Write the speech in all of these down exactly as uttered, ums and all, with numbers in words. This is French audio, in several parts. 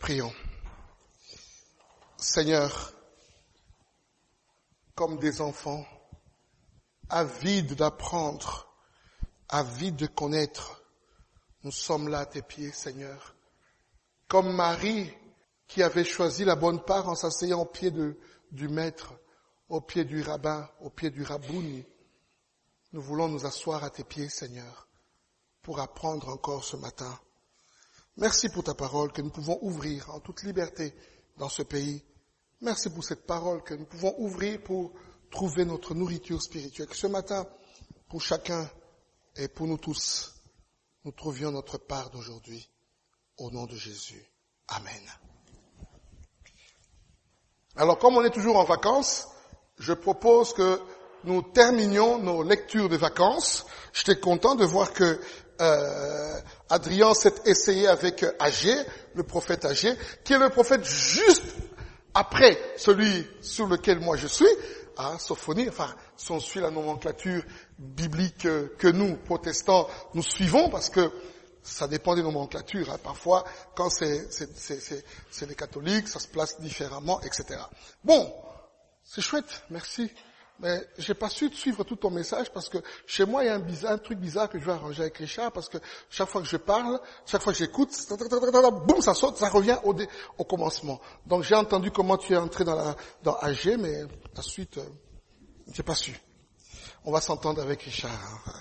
Prions. Seigneur, comme des enfants, avides d'apprendre, avides de connaître, nous sommes là à tes pieds, Seigneur. Comme Marie qui avait choisi la bonne part en s'asseyant au pied de, du maître, au pied du rabbin, au pied du rabouni, nous voulons nous asseoir à tes pieds, Seigneur, pour apprendre encore ce matin. Merci pour ta parole que nous pouvons ouvrir en toute liberté dans ce pays. Merci pour cette parole que nous pouvons ouvrir pour trouver notre nourriture spirituelle. Que ce matin, pour chacun et pour nous tous, nous trouvions notre part d'aujourd'hui. Au nom de Jésus. Amen. Alors, comme on est toujours en vacances, je propose que nous terminions nos lectures de vacances. J'étais content de voir que euh, Adrien s'est essayé avec Agé, le prophète Agé, qui est le prophète juste après celui sur lequel moi je suis, hein, Sophonie. Enfin, si on suit la nomenclature biblique que nous, protestants, nous suivons, parce que ça dépend des nomenclatures. Hein. Parfois, quand c'est, c'est, c'est, c'est, c'est les catholiques, ça se place différemment, et cetera. Bon, c'est chouette, merci. Mais j'ai pas su suivre tout ton message parce que chez moi, il y a un, bizarre, un truc bizarre que je vais arranger avec Richard parce que chaque fois que je parle, chaque fois que j'écoute, boum, ça saute, ça revient au, dé, au commencement. Donc j'ai entendu comment tu es entré dans la, dans A G, mais la suite, euh, j'ai pas su. On va s'entendre avec Richard. Hein.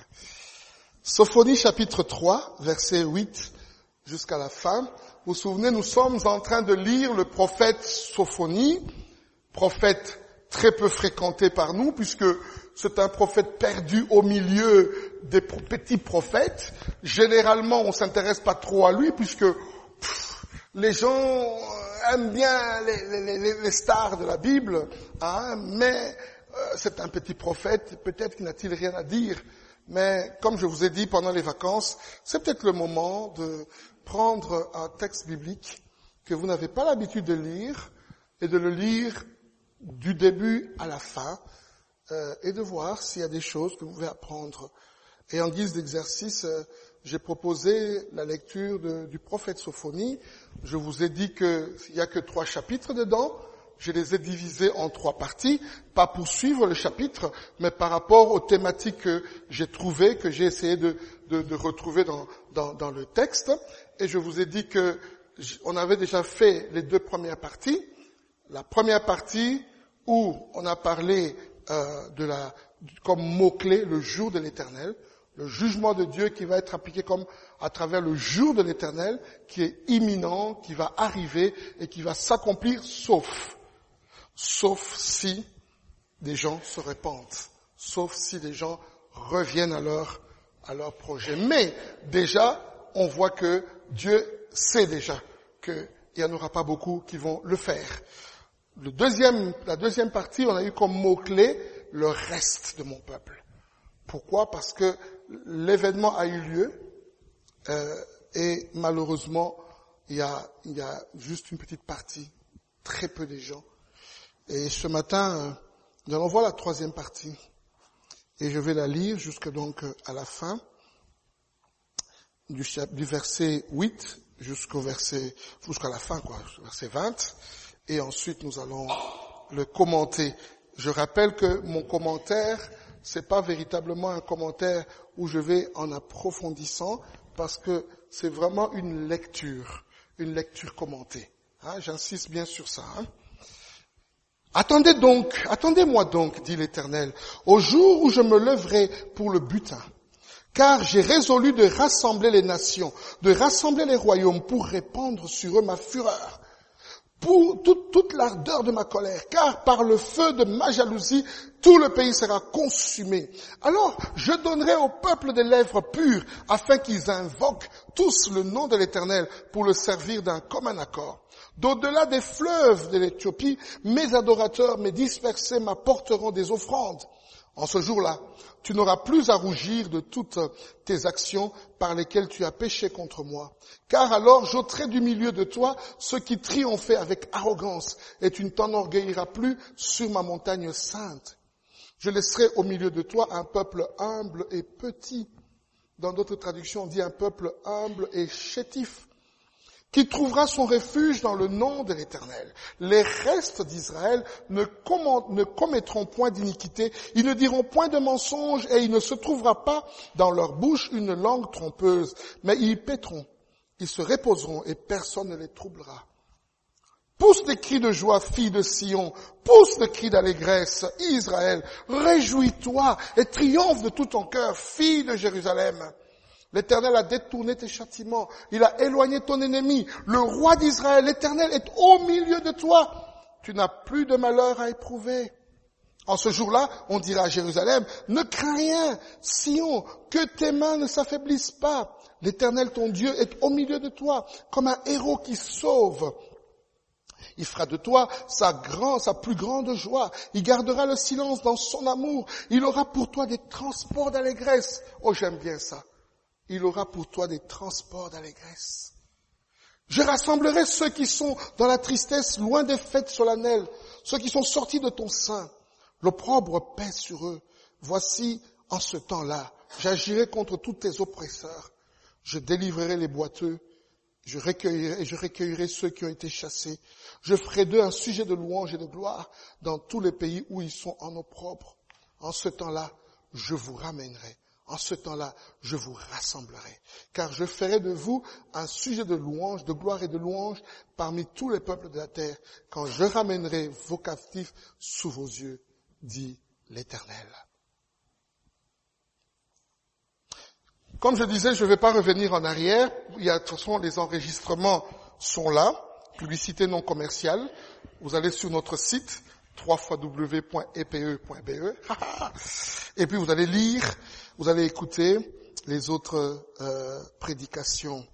Sophonie chapitre trois, verset huit jusqu'à la fin. Vous vous souvenez, nous sommes en train de lire le prophète Sophonie, prophète très peu fréquenté par nous, puisque c'est un prophète perdu au milieu des petits prophètes. Généralement, on s'intéresse pas trop à lui, puisque pff, les gens aiment bien les, les, les stars de la Bible, hein, mais euh, c'est un petit prophète, peut-être qu'il n'a-t-il rien à dire. Mais comme je vous ai dit pendant les vacances, c'est peut-être le moment de prendre un texte biblique que vous n'avez pas l'habitude de lire et de le lire du début à la fin, euh, et de voir s'il y a des choses que vous pouvez apprendre. Et en guise d'exercice, euh, j'ai proposé la lecture de, du prophète Sophonie. Je vous ai dit qu'il n'y a que trois chapitres dedans. Je les ai divisés en trois parties, pas pour suivre le chapitre, mais par rapport aux thématiques que j'ai trouvées, que j'ai essayé de, de, de retrouver dans, dans, dans le texte. Et je vous ai dit que on avait déjà fait les deux premières parties. La première partie, où on a parlé euh, de la, comme mot-clé, le jour de l'Éternel, le jugement de Dieu qui va être appliqué comme à travers le jour de l'Éternel, qui est imminent, qui va arriver et qui va s'accomplir, sauf, sauf si des gens se répandent, sauf si des gens reviennent à leur, à leur projet. Mais déjà, on voit que Dieu sait déjà qu'il n'y en aura pas beaucoup qui vont le faire. Le deuxième, la deuxième partie, on a eu comme mot-clé le reste de mon peuple. Pourquoi? Parce que l'événement a eu lieu euh, et malheureusement, il y a, il y a juste une petite partie, très peu de gens. Et ce matin, euh, nous allons voir la troisième partie et je vais la lire jusque donc à la fin du, du verset huit jusqu'au verset jusqu'à la fin, quoi, verset vingt. Et ensuite, nous allons le commenter. Je rappelle que mon commentaire, c'est pas véritablement un commentaire où je vais en approfondissant, parce que c'est vraiment une lecture, une lecture commentée. Hein, j'insiste bien sur ça. Hein. Attendez donc, attendez-moi donc, dit l'Éternel, au jour où je me lèverai pour le butin. Car j'ai résolu de rassembler les nations, de rassembler les royaumes pour répandre sur eux ma fureur. Pour toute, toute l'ardeur de ma colère, car par le feu de ma jalousie, tout le pays sera consumé. Alors, je donnerai au peuple des lèvres pures, afin qu'ils invoquent tous le nom de l'Éternel pour le servir d'un commun accord. D'au-delà des fleuves de l'Éthiopie, mes adorateurs, mes dispersés m'apporteront des offrandes. En ce jour-là, tu n'auras plus à rougir de toutes tes actions par lesquelles tu as péché contre moi. Car alors j'ôterai du milieu de toi ceux qui triomphaient avec arrogance, et tu ne t'enorgueilliras plus sur ma montagne sainte. Je laisserai au milieu de toi un peuple humble et petit. Dans d'autres traductions, on dit un peuple humble et chétif. qui trouvera son refuge dans le nom de l'Éternel. Les restes d'Israël ne, command, ne commettront point d'iniquité, ils ne diront point de mensonge, et il ne se trouvera pas dans leur bouche une langue trompeuse, mais ils paîtront, ils se reposeront, et personne ne les troublera. Pousse des cris de joie, fille de Sion, pousse des cris d'allégresse, Israël, réjouis-toi et triomphe de tout ton cœur, fille de Jérusalem. L'Éternel a détourné tes châtiments, il a éloigné ton ennemi. Le roi d'Israël, l'Éternel est au milieu de toi. Tu n'as plus de malheur à éprouver. En ce jour-là, on dira à Jérusalem, ne crains rien, Sion, que tes mains ne s'affaiblissent pas. L'Éternel, ton Dieu, est au milieu de toi, comme un héros qui sauve. Il fera de toi sa grande, sa plus grande joie. Il gardera le silence dans son amour. Il aura pour toi des transports d'allégresse. Oh, j'aime bien ça. Il aura pour toi des transports d'allégresse. Je rassemblerai ceux qui sont dans la tristesse, loin des fêtes solennelles, ceux qui sont sortis de ton sein. L'opprobre pèse sur eux. Voici, en ce temps-là, j'agirai contre tous tes oppresseurs. Je délivrerai les boiteux, je recueillerai, et je recueillerai ceux qui ont été chassés. Je ferai d'eux un sujet de louange et de gloire dans tous les pays où ils sont en opprobre. En ce temps-là, je vous ramènerai. En ce temps-là, je vous rassemblerai, car je ferai de vous un sujet de louange, de gloire et de louange parmi tous les peuples de la terre, quand je ramènerai vos captifs sous vos yeux, dit l'Éternel. Comme je disais, je ne vais pas revenir en arrière. Il y a, de toute façon, les enregistrements sont là, publicité non commerciale. Vous allez sur notre site, w w w point e p e point b e, et puis vous allez lire, vous allez écouter les autres euh, prédications.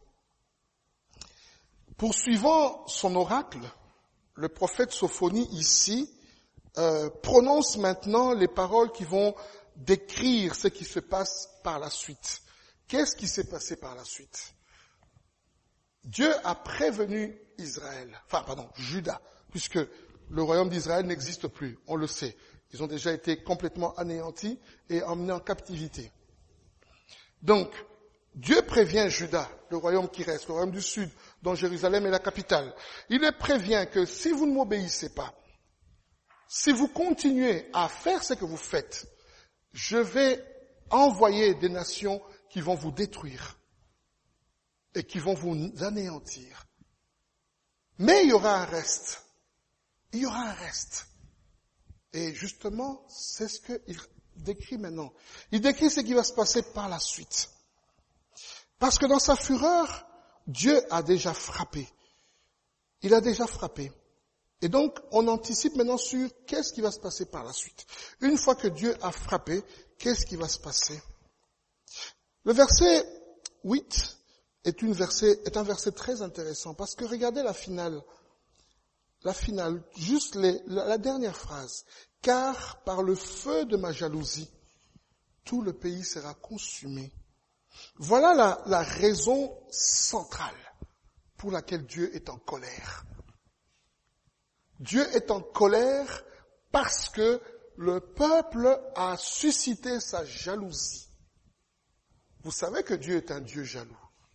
Poursuivant son oracle, le prophète Sophonie ici euh, prononce maintenant les paroles qui vont décrire ce qui se passe par la suite. Qu'est-ce qui s'est passé par la suite? Dieu a prévenu Israël, enfin pardon, Juda, puisque le royaume d'Israël n'existe plus, on le sait. Ils ont déjà été complètement anéantis et emmenés en captivité. Donc, Dieu prévient Juda, le royaume qui reste, le royaume du sud, dont Jérusalem est la capitale. Il les prévient que si vous ne m'obéissez pas, si vous continuez à faire ce que vous faites, je vais envoyer des nations qui vont vous détruire et qui vont vous anéantir. Mais il y aura un reste. Il y aura un reste. Et justement, c'est ce qu'il décrit maintenant. Il décrit ce qui va se passer par la suite. Parce que dans sa fureur, Dieu a déjà frappé. Il a déjà frappé. Et donc, on anticipe maintenant sur qu'est-ce qui va se passer par la suite. Une fois que Dieu a frappé, qu'est-ce qui va se passer? Le verset huit est, une verset, est un verset très intéressant parce que regardez la finale. La finale, juste les, la, la dernière phrase. Car par le feu de ma jalousie, tout le pays sera consumé. Voilà la, la raison centrale pour laquelle Dieu est en colère. Dieu est en colère parce que le peuple a suscité sa jalousie. Vous savez que Dieu est un Dieu jaloux.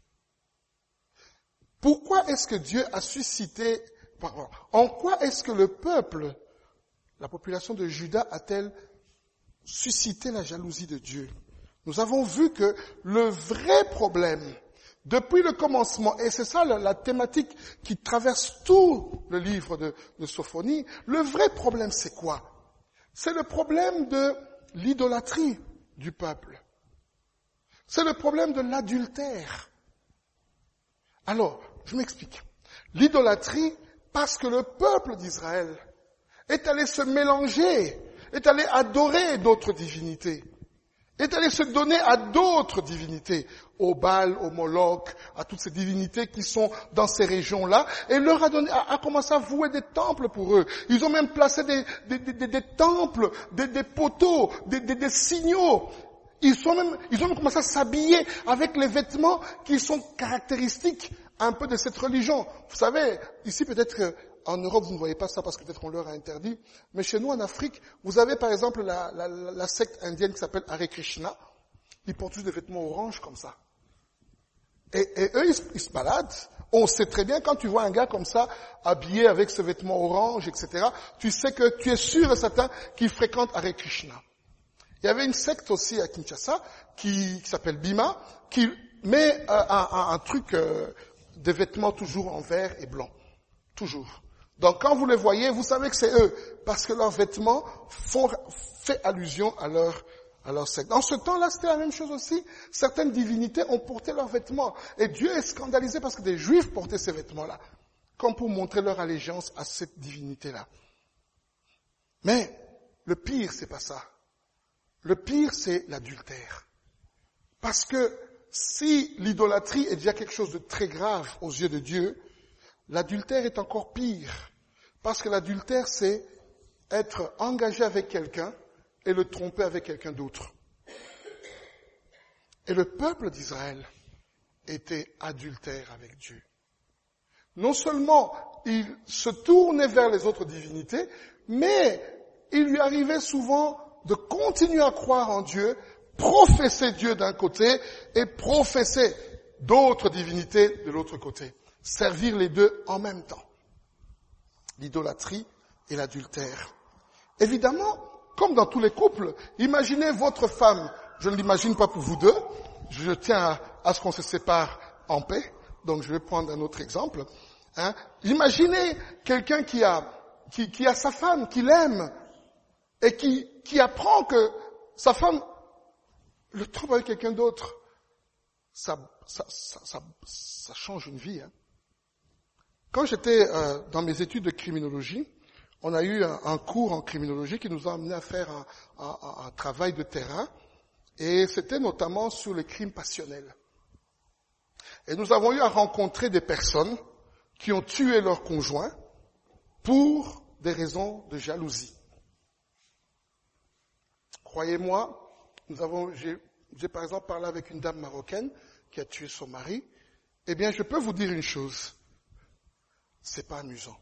Pourquoi est-ce que Dieu a suscité, pardon, en quoi est-ce que le peuple, la population de Juda a-t-elle suscité la jalousie de Dieu? Nous avons vu que le vrai problème, depuis le commencement, et c'est ça la, la thématique qui traverse tout le livre de, de Sophonie, le vrai problème c'est quoi? C'est le problème de l'idolâtrie du peuple. C'est le problème de l'adultère. Alors, je m'explique. L'idolâtrie, parce que le peuple d'Israël est allé se mélanger, est allé adorer d'autres divinités, est allé se donner à d'autres divinités, au Baal, au Moloch, à toutes ces divinités qui sont dans ces régions-là, et leur a, donné, a, a commencé à vouer des temples pour eux. Ils ont même placé des, des, des, des, des temples, des, des poteaux, des, des, des signaux. Ils, sont même, ils ont même commencé à s'habiller avec les vêtements qui sont caractéristiques un peu de cette religion. Vous savez, ici peut-être en Europe vous ne voyez pas ça parce que peut-être on leur a interdit, mais chez nous en Afrique, vous avez par exemple la, la, la secte indienne qui s'appelle Hare Krishna. Ils portent juste des vêtements orange comme ça. Et, et eux, ils, ils se baladent. On sait très bien, quand tu vois un gars comme ça, habillé avec ce vêtement orange, et cetera, tu sais que tu es sûr et certain qu'il fréquente Hare Krishna. Il y avait une secte aussi à Kinshasa qui, qui s'appelle Bima, qui met euh, un, un, un truc, euh, des vêtements toujours en vert et blanc. Toujours. Donc quand vous les voyez, vous savez que c'est eux, parce que leurs vêtements font fait allusion à leur à leur secte. Dans ce temps-là, c'était la même chose aussi. Certaines divinités ont porté leurs vêtements. Et Dieu est scandalisé parce que des Juifs portaient ces vêtements-là, comme pour montrer leur allégeance à cette divinité-là. Mais le pire, c'est pas ça. Le pire, c'est l'adultère. Parce que si l'idolâtrie est déjà quelque chose de très grave aux yeux de Dieu, l'adultère est encore pire. Parce que l'adultère, c'est être engagé avec quelqu'un et le tromper avec quelqu'un d'autre. Et le peuple d'Israël était adultère avec Dieu. Non seulement il se tournait vers les autres divinités, mais il lui arrivait souvent de continuer à croire en Dieu, professer Dieu d'un côté et professer d'autres divinités de l'autre côté. Servir les deux en même temps. L'idolâtrie et l'adultère. Évidemment, comme dans tous les couples, imaginez votre femme, je ne l'imagine pas pour vous deux, je tiens à, à ce qu'on se sépare en paix, donc je vais prendre un autre exemple. Hein. Imaginez quelqu'un qui a, qui, qui a sa femme, qui l'aime, et qui, qui apprend que sa femme le trompe avec quelqu'un d'autre. Ça, ça, ça, ça, ça change une vie. Hein. Quand j'étais euh, dans mes études de criminologie, on a eu un, un cours en criminologie qui nous a amené à faire un, un, un travail de terrain, et c'était notamment sur les crimes passionnels. Et nous avons eu à rencontrer des personnes qui ont tué leur conjoint pour des raisons de jalousie. Croyez-moi, nous avons, j'ai, j'ai par exemple parlé avec une dame marocaine qui a tué son mari. Eh bien, je peux vous dire une chose, c'est pas amusant.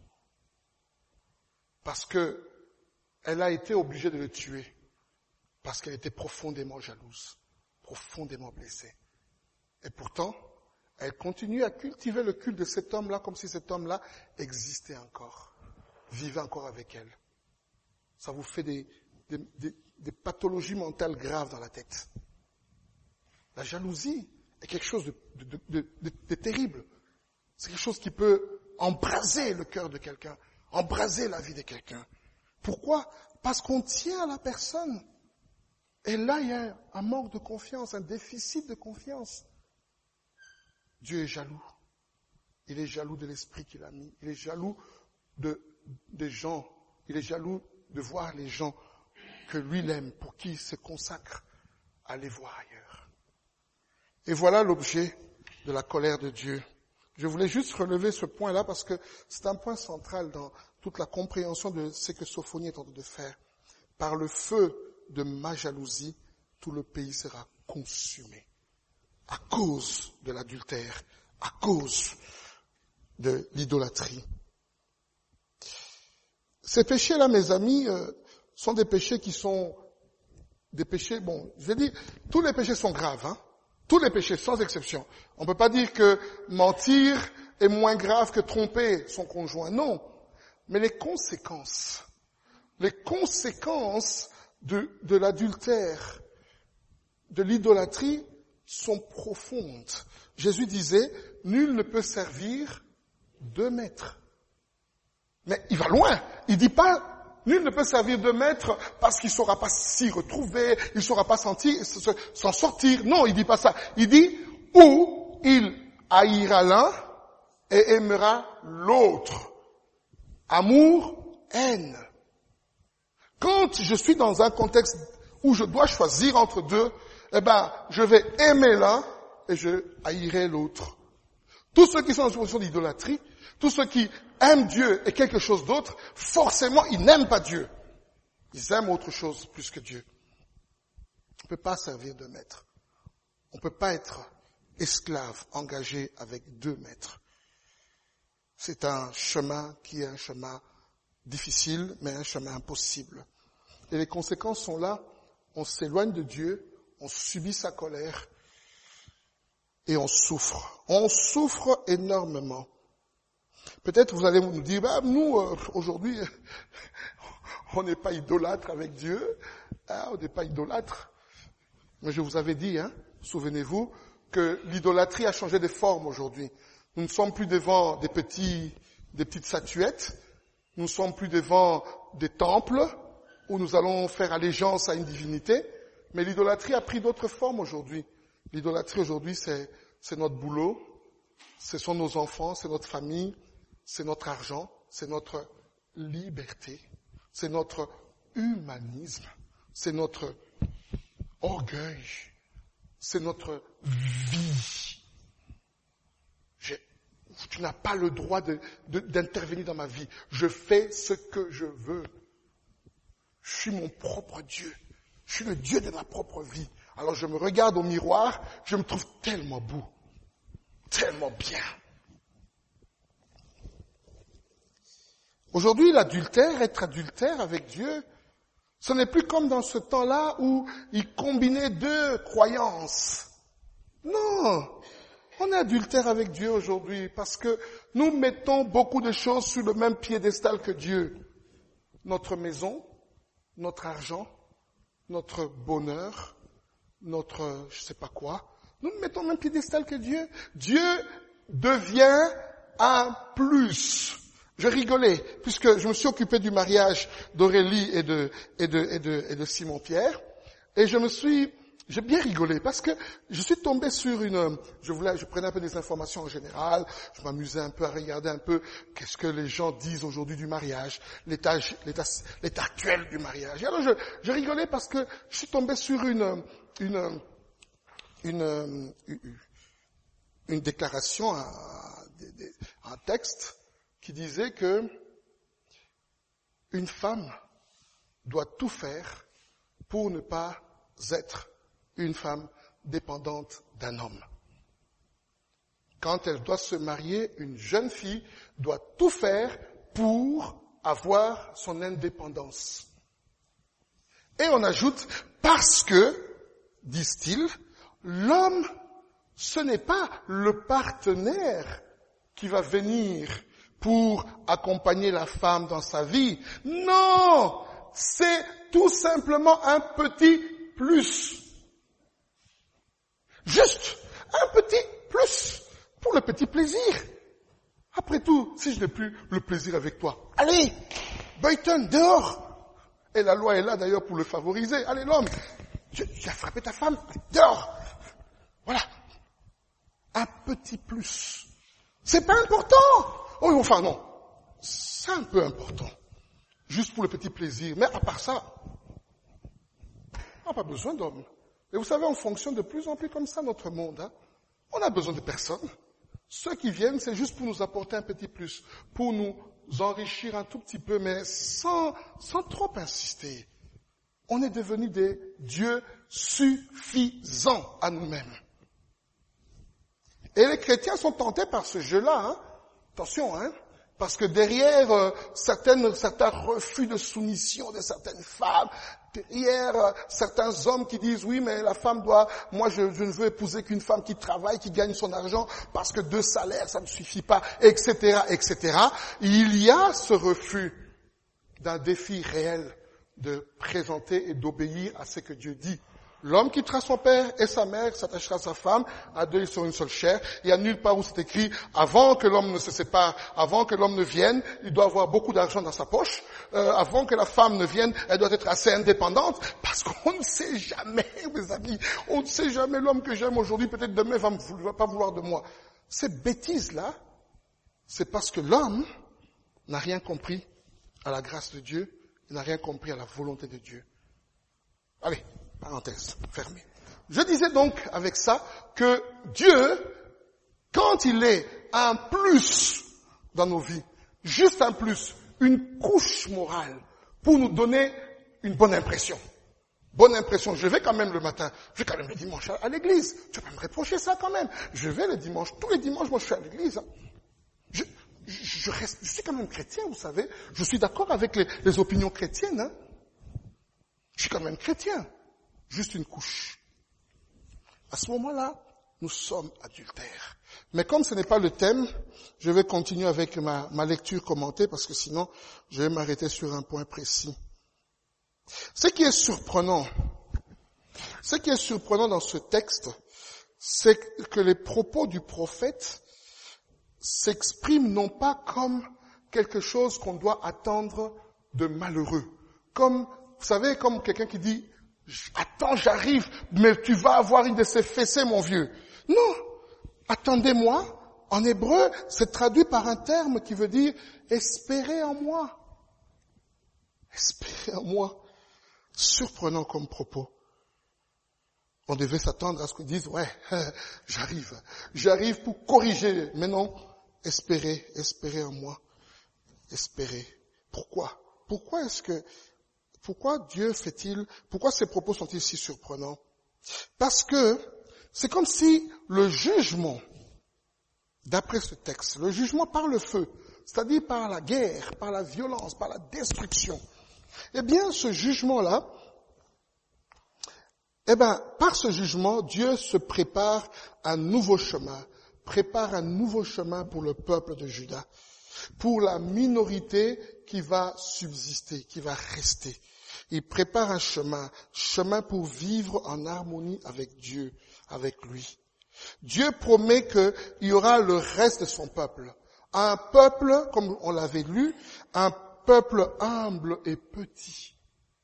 Parce que elle a été obligée de le tuer. Parce qu'elle était profondément jalouse, profondément blessée. Et pourtant, elle continue à cultiver le culte de cet homme-là comme si cet homme-là existait encore, vivait encore avec elle. Ça vous fait des, des, des, des pathologies mentales graves dans la tête. La jalousie est quelque chose de, de, de, de, de terrible. C'est quelque chose qui peut embraser le cœur de quelqu'un, embraser la vie de quelqu'un. Pourquoi? Parce qu'on tient à la personne. Et là, il y a un manque de confiance, un déficit de confiance. Dieu est jaloux. Il est jaloux de l'esprit qu'il a mis. Il est jaloux de, des gens. Il est jaloux de voir les gens que lui il aime, pour qui il se consacre à les voir ailleurs. Et voilà l'objet de la colère de Dieu. Je voulais juste relever ce point-là parce que c'est un point central dans toute la compréhension de ce que Sophonie est en train de faire. Par le feu de ma jalousie, tout le pays sera consumé. À cause de l'adultère, à cause de l'idolâtrie. Ces péchés-là, mes amis, euh, sont des péchés qui sont des péchés, bon, je vais dire, tous les péchés sont graves, hein. Tous les péchés, sans exception. On ne peut pas dire que mentir est moins grave que tromper son conjoint. Non. Mais les conséquences, les conséquences de, de l'adultère, de l'idolâtrie sont profondes. Jésus disait, nul ne peut servir deux maîtres. Mais il va loin. Il dit pas, nul ne peut servir de maître parce qu'il ne saura pas s'y retrouver, il ne saura pas sentir, s'en sortir. Non, il dit pas ça. Il dit, ou il haïra l'un et aimera l'autre. Amour, haine. Quand je suis dans un contexte où je dois choisir entre deux, eh ben, je vais aimer l'un et je haïrai l'autre. Tous ceux qui sont en situation d'idolâtrie, tous ceux qui aiment Dieu et quelque chose d'autre, forcément, ils n'aiment pas Dieu. Ils aiment autre chose plus que Dieu. On ne peut pas servir de maître. On ne peut pas être esclave engagé avec deux maîtres. C'est un chemin qui est un chemin difficile, mais un chemin impossible. Et les conséquences sont là. On s'éloigne de Dieu, on subit sa colère. et on souffre. On souffre énormément. Peut-être vous allez nous dire, bah, nous, euh, aujourd'hui, on n'est pas idolâtre avec Dieu. Ah, on n'est pas idolâtre. Mais je vous avais dit, hein, souvenez-vous, que l'idolâtrie a changé de forme aujourd'hui. Nous ne sommes plus devant des petits, des petites statuettes. Nous ne sommes plus devant des temples où nous allons faire allégeance à une divinité. Mais l'idolâtrie a pris d'autres formes aujourd'hui. L'idolâtrie aujourd'hui, c'est, c'est notre boulot, ce sont nos enfants, c'est notre famille, c'est notre argent, c'est notre liberté, c'est notre humanisme, c'est notre orgueil, c'est notre vie. J'ai, tu n'as pas le droit de, de, d'intervenir dans ma vie. Je fais ce que je veux. Je suis mon propre Dieu. Je suis le Dieu de ma propre vie. Alors je me regarde au miroir, je me trouve tellement beau, tellement bien. Aujourd'hui, l'adultère, être adultère avec Dieu, ce n'est plus comme dans ce temps-là où il combinait deux croyances. Non, on est adultère avec Dieu aujourd'hui parce que nous mettons beaucoup de choses sur le même piédestal que Dieu. Notre maison, notre argent, notre bonheur, notre je sais pas quoi. Nous nous mettons au même piédestal que Dieu. Dieu devient un plus. Je rigolais, puisque je me suis occupé du mariage d'Aurélie et de, et de, et de, et de Simon-Pierre, et je me suis, j'ai bien rigolé, parce que je suis tombé sur une, je voulais, je prenais un peu des informations en général, je m'amusais un peu à regarder un peu qu'est-ce que les gens disent aujourd'hui du mariage, l'état, l'état, l'état actuel du mariage. Et alors je, je rigolais parce que je suis tombé sur une, une, une, une, une déclaration, un, un texte, qui disait que une femme doit tout faire pour ne pas être une femme dépendante d'un homme. Quand elle doit se marier, une jeune fille doit tout faire pour avoir son indépendance. Et on ajoute, parce que, disent-ils, l'homme, ce n'est pas le partenaire qui va venir pour accompagner la femme dans sa vie. Non, c'est tout simplement un petit plus. Juste un petit plus pour le petit plaisir. Après tout, si je n'ai plus le plaisir avec toi, allez, Boyton, dehors. Et la loi est là d'ailleurs pour le favoriser. Allez l'homme, tu, tu as frappé ta femme, dehors. Voilà. Un petit plus. C'est pas important. Oh, enfin non, c'est un peu important, juste pour le petit plaisir. Mais à part ça, on n'a pas besoin d'hommes. Et vous savez, on fonctionne de plus en plus comme ça, notre monde. Hein. On a besoin de personne. Ceux qui viennent, c'est juste pour nous apporter un petit plus, pour nous enrichir un tout petit peu, mais sans, sans trop insister. On est devenus des dieux suffisants à nous-mêmes. Et les chrétiens sont tentés par ce jeu-là, hein. Attention, hein, parce que derrière euh, certaines, certains refus de soumission de certaines femmes, derrière euh, certains hommes qui disent oui, mais la femme doit, moi je, je ne veux épouser qu'une femme qui travaille, qui gagne son argent, parce que deux salaires ça ne suffit pas, et cetera, et cetera. Il y a ce refus d'un défi réel de présenter et d'obéir à ce que Dieu dit. L'homme quittera son père et sa mère, s'attachera à sa femme, à deux ils seront une seule chair. Il y a nulle part où c'est écrit, avant que l'homme ne se sépare, avant que l'homme ne vienne, il doit avoir beaucoup d'argent dans sa poche. Euh, avant que la femme ne vienne, elle doit être assez indépendante, parce qu'on ne sait jamais, mes amis, on ne sait jamais l'homme que j'aime aujourd'hui, peut-être demain va ne va pas vouloir de moi. Ces bêtises-là, c'est parce que l'homme n'a rien compris à la grâce de Dieu, il n'a rien compris à la volonté de Dieu. Allez. Parenthèse fermée. Je disais donc avec ça que Dieu, quand il est un plus dans nos vies, juste un plus, une couche morale pour nous donner une bonne impression. Bonne impression. Je vais quand même le matin, je vais quand même le dimanche à l'église. Tu vas pas me reprocher ça quand même. Je vais le dimanche, tous les dimanches, moi je suis à l'église. Hein. Je, je, je, reste, je suis quand même chrétien, vous savez. Je suis d'accord avec les, les opinions chrétiennes. Hein. Je suis quand même chrétien. Juste une couche. À ce moment-là, nous sommes adultères. Mais comme ce n'est pas le thème, je vais continuer avec ma, ma lecture commentée parce que sinon, je vais m'arrêter sur un point précis. Ce qui est surprenant, ce qui est surprenant dans ce texte, c'est que les propos du prophète s'expriment non pas comme quelque chose qu'on doit attendre de malheureux. Comme, vous savez, comme quelqu'un qui dit, attends, j'arrive, mais tu vas avoir une de ces fessées, mon vieux. Non, attendez-moi. En hébreu, c'est traduit par un terme qui veut dire espérez en moi. Espérez en moi. Surprenant comme propos. On devait s'attendre à ce qu'ils disent, ouais, j'arrive, j'arrive pour corriger. Mais non, espérez, espérez en moi. Espérez. Pourquoi? Pourquoi est-ce que, pourquoi Dieu fait-il, pourquoi ces propos sont-ils si surprenants? Parce que c'est comme si le jugement, d'après ce texte, le jugement par le feu, c'est-à-dire par la guerre, par la violence, par la destruction, eh bien, ce jugement-là, eh ben, par ce jugement, Dieu se prépare un nouveau chemin, prépare un nouveau chemin pour le peuple de Juda, pour la minorité qui va subsister, qui va rester. Il prépare un chemin, chemin pour vivre en harmonie avec Dieu, avec lui. Dieu promet qu'il y aura le reste de son peuple. Un peuple, comme on l'avait lu, un peuple humble et petit.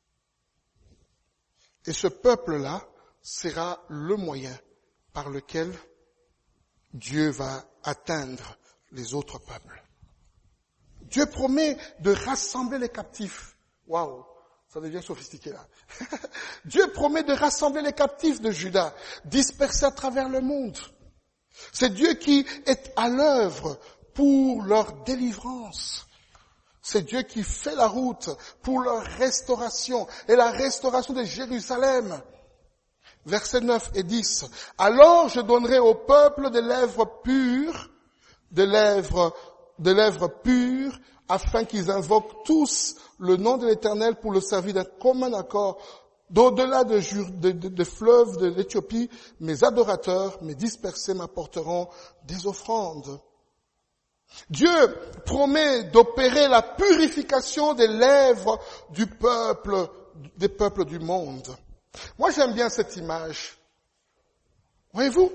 Et ce peuple-là sera le moyen par lequel Dieu va atteindre les autres peuples. Dieu promet de rassembler les captifs. Waouh, ça devient sophistiqué là. Dieu promet de rassembler les captifs de Juda, dispersés à travers le monde. C'est Dieu qui est à l'œuvre pour leur délivrance. C'est Dieu qui fait la route pour leur restauration et la restauration de Jérusalem. Versets neuf et dix. Alors je donnerai au peuple des lèvres pures, des lèvres, des lèvres pures, afin qu'ils invoquent tous le nom de l'Éternel pour le servir d'un commun accord. D'au-delà de, de, de, de fleuves de l'Éthiopie, mes adorateurs, mes dispersés m'apporteront des offrandes. Dieu promet d'opérer la purification des lèvres du peuple, des peuples du monde. Moi, j'aime bien cette image. Voyez-vous,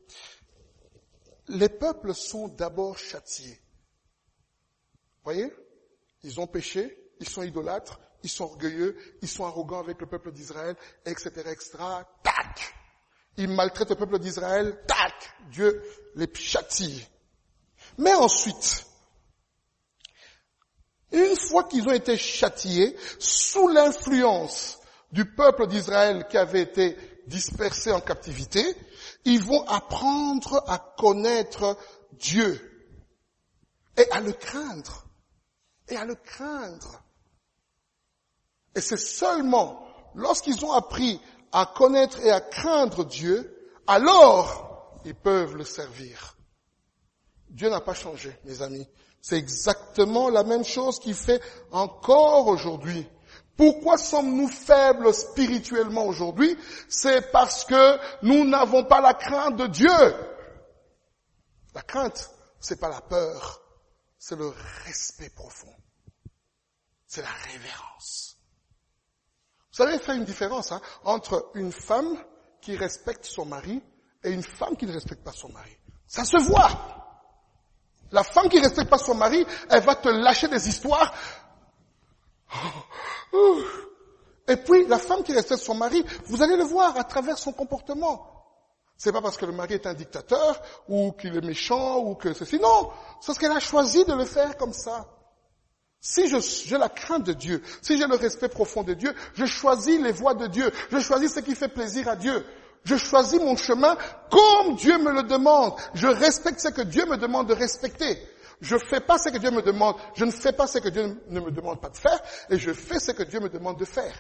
les peuples sont d'abord châtiés. Voyez, ils ont péché, ils sont idolâtres, ils sont orgueilleux, ils sont arrogants avec le peuple d'Israël, et cetera, et cetera. Tac! Ils maltraitent le peuple d'Israël, tac! Dieu les châtie. Mais ensuite, une fois qu'ils ont été châtiés, sous l'influence du peuple d'Israël qui avait été dispersé en captivité, ils vont apprendre à connaître Dieu et à le craindre. Et à le craindre. Et c'est seulement lorsqu'ils ont appris à connaître et à craindre Dieu, alors ils peuvent le servir. Dieu n'a pas changé, mes amis. C'est exactement la même chose qu'il fait encore aujourd'hui. Pourquoi sommes-nous faibles spirituellement aujourd'hui? C'est parce que nous n'avons pas la crainte de Dieu. La crainte, c'est pas la peur, c'est le respect profond. C'est la révérence. Vous savez faire une différence hein, entre une femme qui respecte son mari et une femme qui ne respecte pas son mari. Ça se voit. La femme qui ne respecte pas son mari, elle va te lâcher des histoires. Et puis, la femme qui respecte son mari, vous allez le voir à travers son comportement. C'est pas parce que le mari est un dictateur, ou qu'il est méchant, ou que ceci. Non, c'est parce qu'elle a choisi de le faire comme ça. Si je, j'ai la crainte de Dieu, si j'ai le respect profond de Dieu, je choisis les voies de Dieu, je choisis ce qui fait plaisir à Dieu. Je choisis mon chemin comme Dieu me le demande. Je respecte ce que Dieu me demande de respecter. Je fais pas ce que Dieu me demande. Je ne fais pas ce que Dieu ne me demande pas de faire. Et je fais ce que Dieu me demande de faire.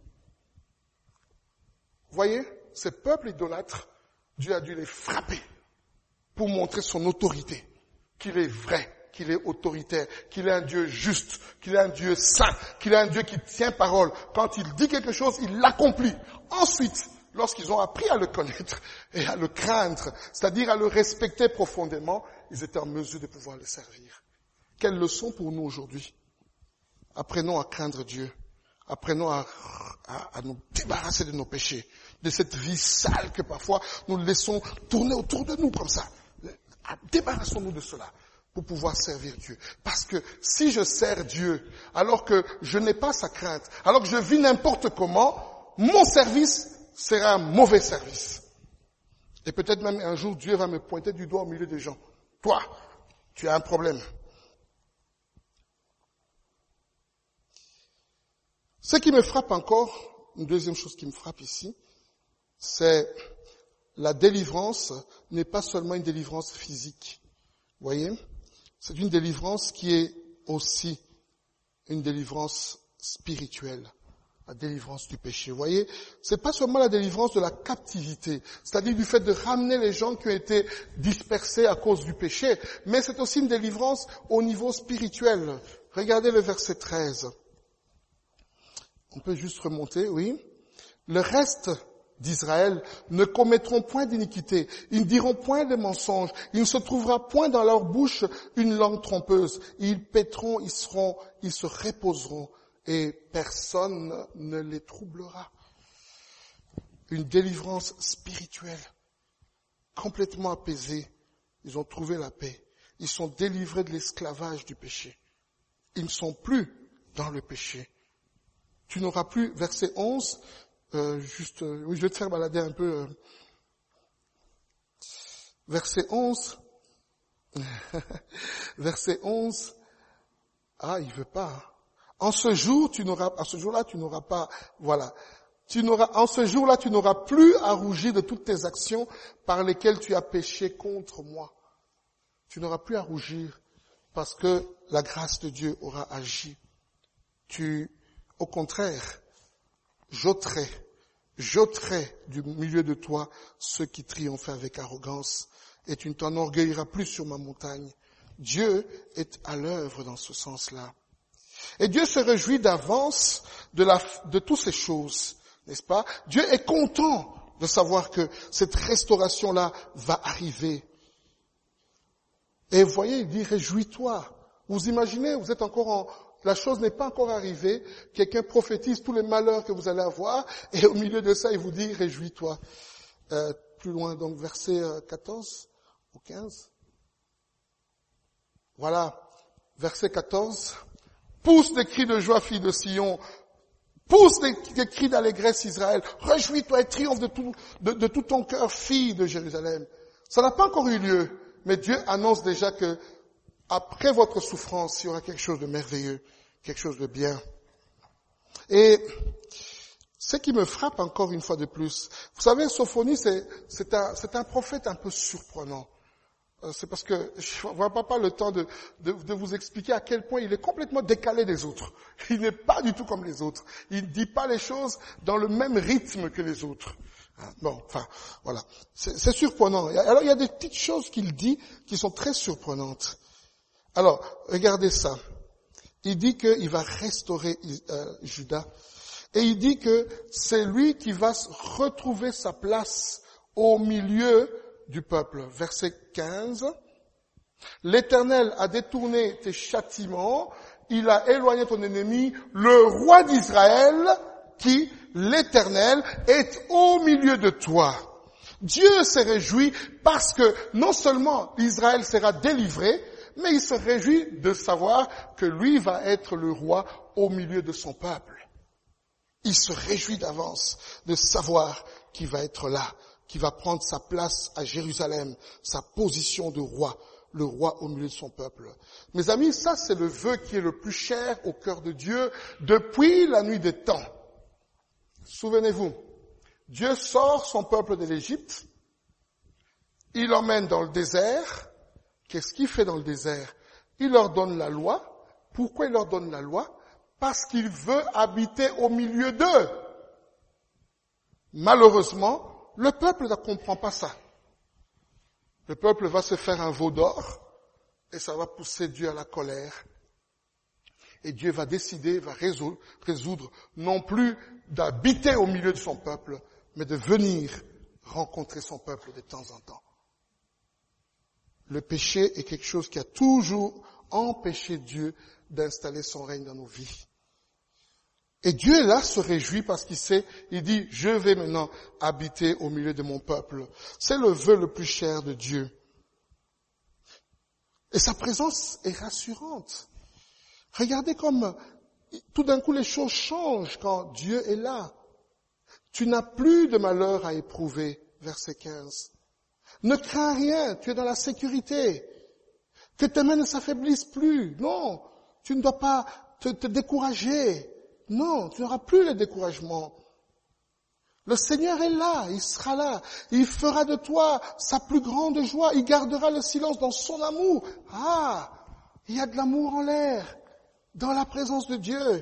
Voyez, ces peuples idolâtres, Dieu a dû les frapper pour montrer son autorité. Qu'il est vrai, qu'il est autoritaire, qu'il est un Dieu juste, qu'il est un Dieu saint, qu'il est un Dieu qui tient parole. Quand il dit quelque chose, il l'accomplit. Ensuite, lorsqu'ils ont appris à le connaître et à le craindre, c'est-à-dire à le respecter profondément, ils étaient en mesure de pouvoir le servir. Quelle leçon pour nous aujourd'hui? Apprenons à craindre Dieu. Apprenons à, à, à nous débarrasser de nos péchés, de cette vie sale que parfois nous laissons tourner autour de nous comme ça. Débarrassons-nous de cela pour pouvoir servir Dieu. Parce que si je sers Dieu, alors que je n'ai pas sa crainte, alors que je vis n'importe comment, mon service sera un mauvais service. Et peut-être même un jour, Dieu va me pointer du doigt au milieu des gens. Toi, tu as un problème. Ce qui me frappe encore, une deuxième chose qui me frappe ici, c'est la délivrance n'est pas seulement une délivrance physique. Vous voyez? C'est une délivrance qui est aussi une délivrance spirituelle. La délivrance du péché. Vous voyez? C'est pas seulement la délivrance de la captivité, c'est-à-dire du fait de ramener les gens qui ont été dispersés à cause du péché, mais c'est aussi une délivrance au niveau spirituel. Regardez le verset treize. On peut juste remonter, oui. Le reste d'Israël ne commettront point d'iniquité, ils ne diront point de mensonges, il ne se trouvera point dans leur bouche une langue trompeuse. Ils paîtront, ils seront, ils se reposeront et personne ne les troublera. Une délivrance spirituelle, complètement apaisée. Ils ont trouvé la paix. Ils sont délivrés de l'esclavage du péché. Ils ne sont plus dans le péché. Tu n'auras plus, verset onze, euh, juste, euh, oui, je vais te faire balader un peu. Euh, verset onze, verset onze, ah, il veut pas. En ce jour, tu n'auras, à ce jour-là, tu n'auras pas, voilà. Tu n'auras, en ce jour-là, tu n'auras plus à rougir de toutes tes actions par lesquelles tu as péché contre moi. Tu n'auras plus à rougir parce que la grâce de Dieu aura agi. Tu, au contraire, j'ôterai, j'ôterai du milieu de toi ceux qui triomphent avec arrogance et tu ne t'enorgueilliras plus sur ma montagne. Dieu est à l'œuvre dans ce sens-là. Et Dieu se réjouit d'avance de la, de toutes ces choses, n'est-ce pas? Dieu est content de savoir que cette restauration-là va arriver. Et vous voyez, il dit, réjouis-toi. Vous imaginez, vous êtes encore en, la chose n'est pas encore arrivée, quelqu'un prophétise tous les malheurs que vous allez avoir, et au milieu de ça, il vous dit, réjouis-toi. Euh, plus loin, donc, verset quatorze ou quinze. Voilà, verset quatorze. Pousse des cris de joie, fille de Sion. Pousse des, des cris d'allégresse, Israël. Réjouis-toi et triomphe de tout, de, de tout ton cœur, fille de Jérusalem. Ça n'a pas encore eu lieu, mais Dieu annonce déjà que après votre souffrance, il y aura quelque chose de merveilleux, quelque chose de bien. Et ce qui me frappe encore une fois de plus, vous savez, Sophonie, c'est, c'est, un, c'est un prophète un peu surprenant. C'est parce que je ne vois pas le temps de, de, de vous expliquer à quel point il est complètement décalé des autres. Il n'est pas du tout comme les autres. Il ne dit pas les choses dans le même rythme que les autres. Bon, enfin, voilà. C'est, c'est surprenant. Alors, il y a des petites choses qu'il dit qui sont très surprenantes. Alors, regardez ça. Il dit qu'il va restaurer euh, Juda. Et il dit que c'est lui qui va retrouver sa place au milieu du peuple. Verset quinze. L'Éternel a détourné tes châtiments, il a éloigné ton ennemi, le roi d'Israël, qui, l'Éternel, est au milieu de toi. Dieu se réjouit parce que non seulement Israël sera délivré, mais il se réjouit de savoir que lui va être le roi au milieu de son peuple. Il se réjouit d'avance de savoir qu'il va être là, qui va prendre sa place à Jérusalem, sa position de roi, le roi au milieu de son peuple. Mes amis, ça c'est le vœu qui est le plus cher au cœur de Dieu depuis la nuit des temps. Souvenez-vous, Dieu sort son peuple de l'Égypte, il l'emmène dans le désert. Qu'est-ce qu'il fait dans le désert? Il leur donne la loi. Pourquoi il leur donne la loi? Parce qu'il veut habiter au milieu d'eux. Malheureusement, le peuple ne comprend pas ça. Le peuple va se faire un veau d'or et ça va pousser Dieu à la colère. Et Dieu va décider, va résoudre, résoudre non plus d'habiter au milieu de son peuple, mais de venir rencontrer son peuple de temps en temps. Le péché est quelque chose qui a toujours empêché Dieu d'installer son règne dans nos vies. Et Dieu là se réjouit parce qu'il sait, il dit, je vais maintenant habiter au milieu de mon peuple. C'est le vœu le plus cher de Dieu. Et sa présence est rassurante. Regardez comme tout d'un coup les choses changent quand Dieu est là. Tu n'as plus de malheur à éprouver, verset quinze. Ne crains rien, tu es dans la sécurité. Que tes mains ne s'affaiblissent plus. Non, tu ne dois pas te, te décourager. Non, tu n'auras plus le découragement. Le Seigneur est là, il sera là. Il fera de toi sa plus grande joie. Il gardera le silence dans son amour. Ah, il y a de l'amour en l'air, dans la présence de Dieu.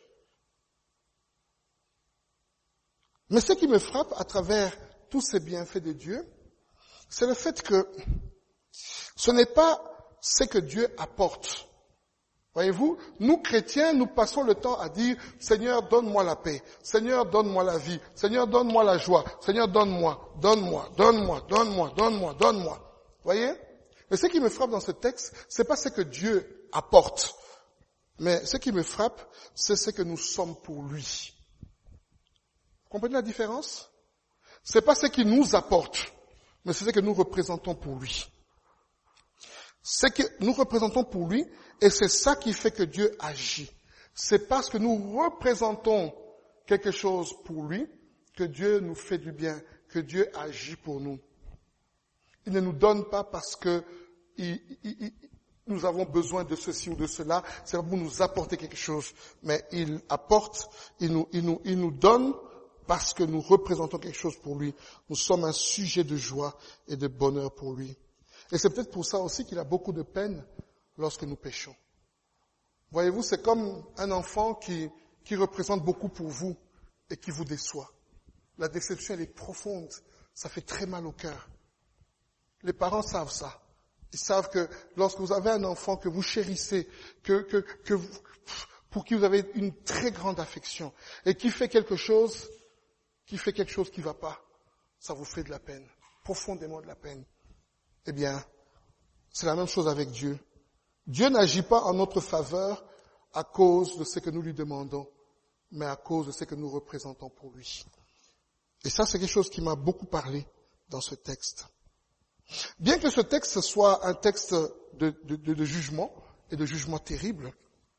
Mais ce qui me frappe à travers tous ces bienfaits de Dieu, c'est le fait que ce n'est pas ce que Dieu apporte. Voyez-vous, nous chrétiens, nous passons le temps à dire « Seigneur, donne-moi la paix. Seigneur, donne-moi la vie. Seigneur, donne-moi la joie. Seigneur, donne-moi, donne-moi, donne-moi, donne-moi, donne-moi, donne-moi. » Voyez? Mais ce qui me frappe dans ce texte, c'est pas ce que Dieu apporte. Mais ce qui me frappe, c'est ce que nous sommes pour lui. Vous comprenez la différence? C'est pas ce qu'il nous apporte, mais c'est ce que nous représentons pour lui. Ce que nous représentons pour lui, et c'est ça qui fait que Dieu agit. C'est parce que nous représentons quelque chose pour lui que Dieu nous fait du bien, que Dieu agit pour nous. Il ne nous donne pas parce que il, il, il, nous avons besoin de ceci ou de cela, c'est pour nous apporter quelque chose. Mais il apporte, il nous, il nous, il nous donne parce que nous représentons quelque chose pour lui. Nous sommes un sujet de joie et de bonheur pour lui. Et c'est peut-être pour ça aussi qu'il a beaucoup de peine lorsque nous péchons. Voyez-vous, c'est comme un enfant qui, qui représente beaucoup pour vous et qui vous déçoit. La déception, elle est profonde. Ça fait très mal au cœur. Les parents savent ça. Ils savent que lorsque vous avez un enfant que vous chérissez, que, que, que vous, pour qui vous avez une très grande affection, et qui fait quelque chose, qui fait quelque chose qui ne va pas, ça vous fait de la peine, profondément de la peine. Eh bien, c'est la même chose avec Dieu. Dieu n'agit pas en notre faveur à cause de ce que nous lui demandons, mais à cause de ce que nous représentons pour lui. Et ça, c'est quelque chose qui m'a beaucoup parlé dans ce texte. Bien que ce texte soit un texte de, de, de, de jugement, et de jugement terrible,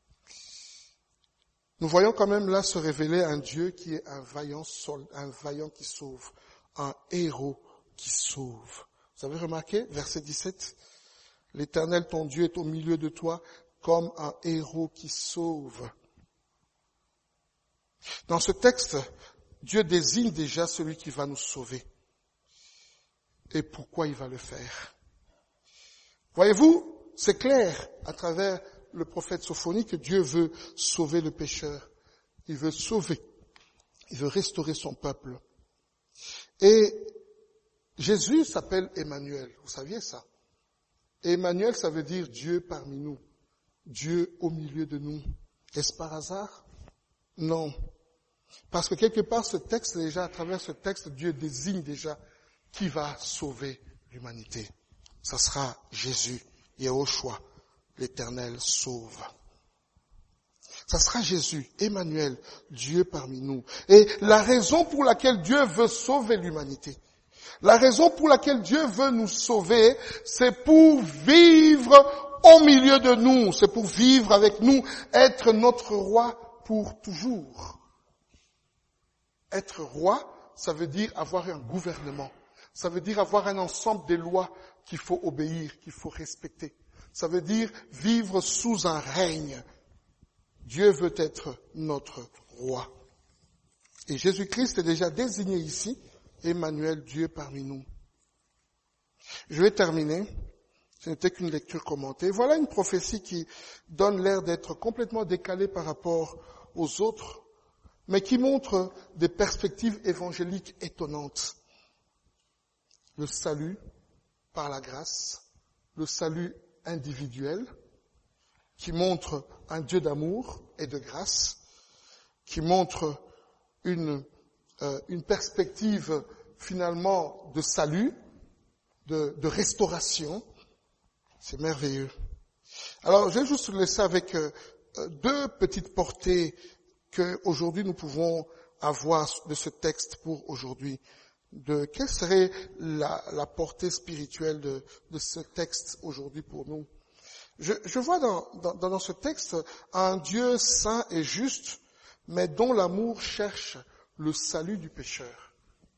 nous voyons quand même là se révéler un Dieu qui est un vaillant sol, un vaillant qui sauve, un héros qui sauve. Vous avez remarqué, verset dix-sept, « L'Éternel, ton Dieu, est au milieu de toi comme un héros qui sauve. » Dans ce texte, Dieu désigne déjà celui qui va nous sauver. Et pourquoi il va le faire? Voyez-vous, c'est clair à travers le prophète Sophonie que Dieu veut sauver le pécheur. Il veut sauver. Il veut restaurer son peuple. Et Jésus s'appelle Emmanuel. Vous saviez ça? Et Emmanuel, ça veut dire Dieu parmi nous. Dieu au milieu de nous. Est-ce par hasard? Non. Parce que quelque part, ce texte, déjà, à travers ce texte, Dieu désigne déjà qui va sauver l'humanité. Ça sera Jésus, Yehoshua, l'Éternel sauve. Ça sera Jésus, Emmanuel, Dieu parmi nous. Et la raison pour laquelle Dieu veut sauver l'humanité, la raison pour laquelle Dieu veut nous sauver, c'est pour vivre au milieu de nous, c'est pour vivre avec nous, être notre roi pour toujours. Être roi, ça veut dire avoir un gouvernement. Ça veut dire avoir un ensemble de lois qu'il faut obéir, qu'il faut respecter. Ça veut dire vivre sous un règne. Dieu veut être notre roi. Et Jésus-Christ est déjà désigné ici, Emmanuel, Dieu parmi nous. Je vais terminer. Ce n'était qu'une lecture commentée. Voilà une prophétie qui donne l'air d'être complètement décalée par rapport aux autres, mais qui montre des perspectives évangéliques étonnantes. Le salut par la grâce, le salut individuel, qui montre un Dieu d'amour et de grâce, qui montre une euh, une perspective finalement de salut, de, de restauration. C'est merveilleux. Alors, je vais juste vous laisser avec euh, deux petites portées que aujourd'hui nous pouvons avoir de ce texte pour aujourd'hui. De quelle serait la, la portée spirituelle de, de ce texte aujourd'hui pour nous? Je, je vois dans, dans, dans ce texte un Dieu saint et juste, mais dont l'amour cherche le salut du pécheur.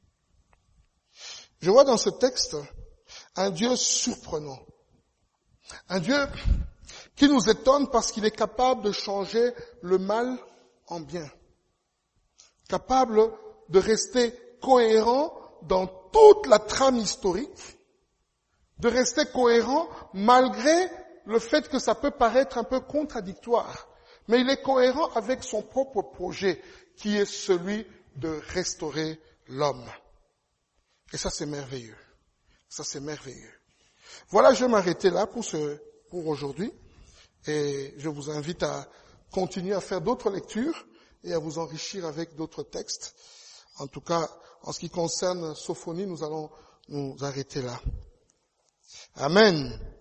Je vois dans ce texte un Dieu surprenant, un Dieu qui nous étonne parce qu'il est capable de changer le mal en bien, capable de rester cohérent dans toute la trame historique, de rester cohérent malgré le fait que ça peut paraître un peu contradictoire. Mais il est cohérent avec son propre projet, qui est celui de restaurer l'homme. Et ça, c'est merveilleux. Ça, c'est merveilleux. Voilà, je vais m'arrêter là pour ce, pour aujourd'hui. Et je vous invite à continuer à faire d'autres lectures et à vous enrichir avec d'autres textes. En tout cas, en ce qui concerne Sophonie, nous allons nous arrêter là. Amen.